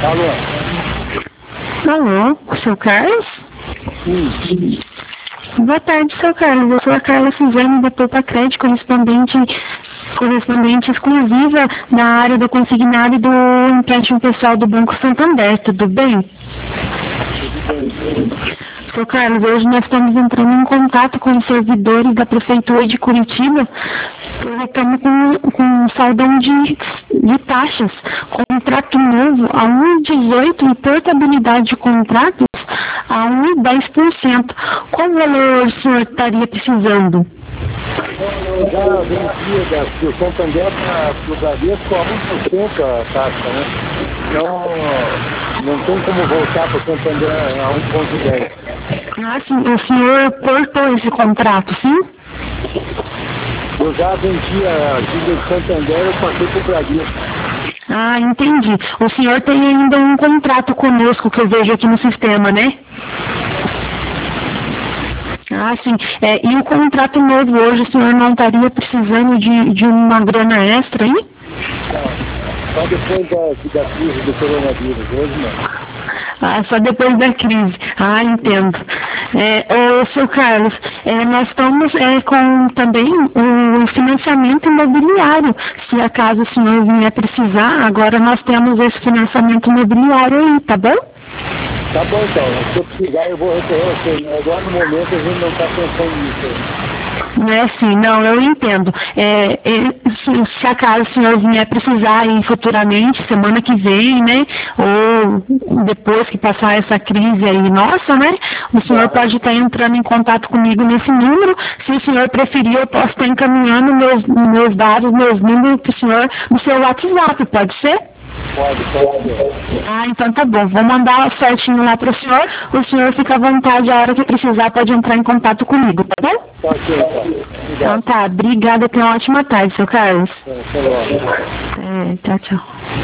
Alô? Alô, seu Carlos? Sim. Boa tarde, seu Carlos. Eu sou a Carla Suzane da Poupa Crédito, correspondente exclusiva da área do consignado e do empréstimo pessoal do Banco Santander. Tudo bem? Seu Carlos, hoje nós estamos entrando em contato com os servidores da Prefeitura de Curitiba, porque estamos com um saldão de taxas, contrato novo a 1,18 e portabilidade de contratos a 1,10%. Qual valor o senhor estaria precisando? Eu já vendi do Santander para o Bradesco a 1% a taxa, né? Então, não tem como voltar para o Santander a 1,10. Ah, sim. O senhor cortou esse contrato, sim? Eu já vendi a dívida do Santander, eu passei para o Bradesco. Ah, entendi. O senhor tem ainda um contrato conosco que eu vejo aqui no sistema, né? Ah, sim. E o contrato novo hoje, o senhor não estaria precisando de uma grana extra, hein? Não, só depois da crise do coronavírus, hoje não. Ah, só depois da crise. Ah, entendo. Seu Carlos, nós estamos com também o financiamento imobiliário. Se acaso o senhor vier precisar, agora nós temos esse financiamento imobiliário aí, tá bom? Tá bom, então. Se eu precisar, eu vou recorrer a você. Agora, no momento, a gente não está pensando nisso. Não é assim, não, eu entendo. Se acaso o senhor vier precisar aí futuramente, semana que vem, né? Ou depois que passar essa crise aí nossa, né? O senhor pode estar entrando em contato comigo nesse número. Se o senhor preferir, eu posso estar encaminhando meus dados, meus números para o senhor no seu WhatsApp, pode ser? Pode. Ah, então tá bom. Vou mandar certinho lá para o senhor. O senhor fica à vontade, a hora que precisar pode entrar em contato comigo, tá bom? Tá ok, então. Então tá, obrigada, tenha uma ótima tarde, seu Carlos. Até logo. Tchau, tchau.